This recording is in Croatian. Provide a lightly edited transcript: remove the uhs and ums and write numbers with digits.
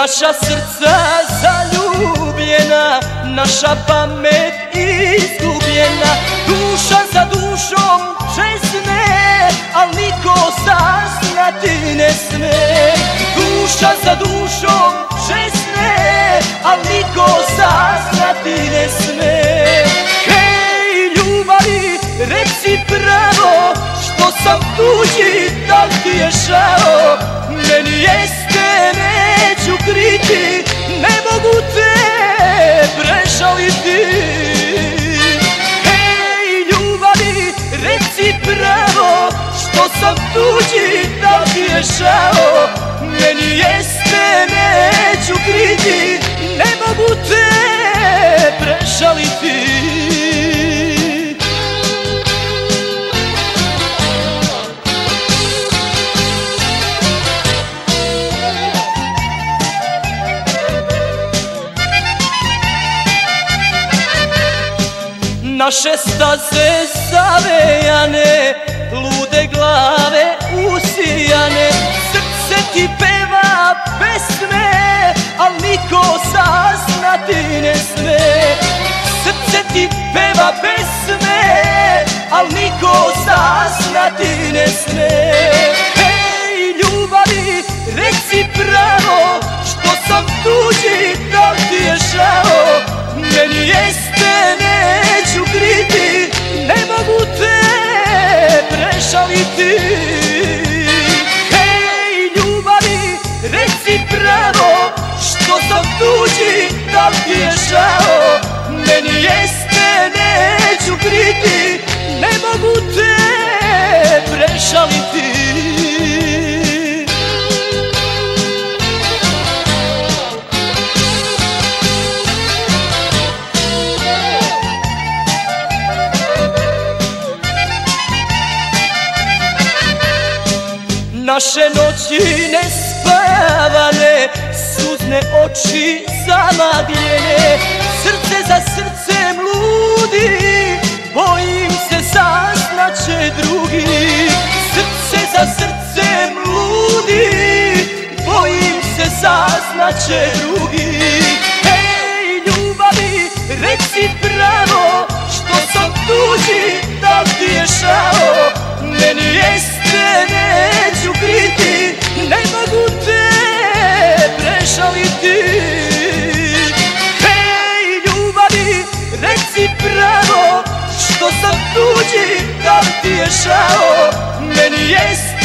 Naša srca zaljubljena, naša pamet izgubljena, duša za dušom čezne, al niko saznati ne sme. Duša za dušom čezne, al niko saznati ne sme. Hej ljubavi, reci pravo, što sam tuđi, da li ti je žao? Meni jeste, neću kriti, ne mogu te prežaliti. Hej ljubavi, reci pravo, što sam tuđi, da li ti je žao? Meni jeste, neću kriti, ne mogu te prežaliti. Naše staze zavejane, lude glave usijane, srce ti peva pesme, al niko saznati ne sme. Srce ti peva pesme, al niko saznati ne sme. Hej ljubavi, reci pravo, što sam tuđi, da li ti je žao? Meni jeste, neću kriti, ne mogu te prežaliti. Hej ljubavi, reci pravo, što sam tuđi, da li ti je žao? Meni jeste, neću kriti, ne mogu te prežaliti. Naše noći nespavane, suzne oči zamagljene, srce za srcem ludi, bojim se saznaće drugi. Srce za srcem ludi, bojim se saznaće drugi. Hej ljubavi, reci pravo, što sam tuđi, da li ti je žao? Meni jeste, neću kriti, ne mogu te prežaliti. Hej ljubavi, reci pravo, što sam tuđi, da li ti je žao? Meni jeste